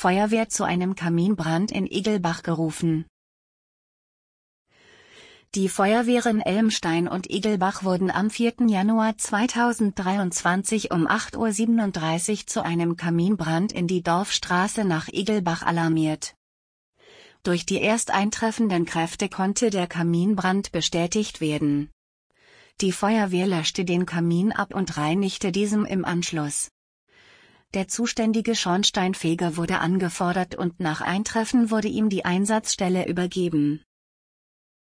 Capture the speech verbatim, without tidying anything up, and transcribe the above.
Feuerwehr zu einem Kaminbrand in Igelbach gerufen. Die Feuerwehren Elmstein und Igelbach wurden am vierten Januar zweitausenddreiundzwanzig um acht Uhr siebenunddreißig zu einem Kaminbrand in die Dorfstraße nach Igelbach alarmiert. Durch die erst eintreffenden Kräfte konnte der Kaminbrand bestätigt werden. Die Feuerwehr löschte den Kamin ab und reinigte diesen im Anschluss. Der zuständige Schornsteinfeger wurde angefordert und nach Eintreffen wurde ihm die Einsatzstelle übergeben.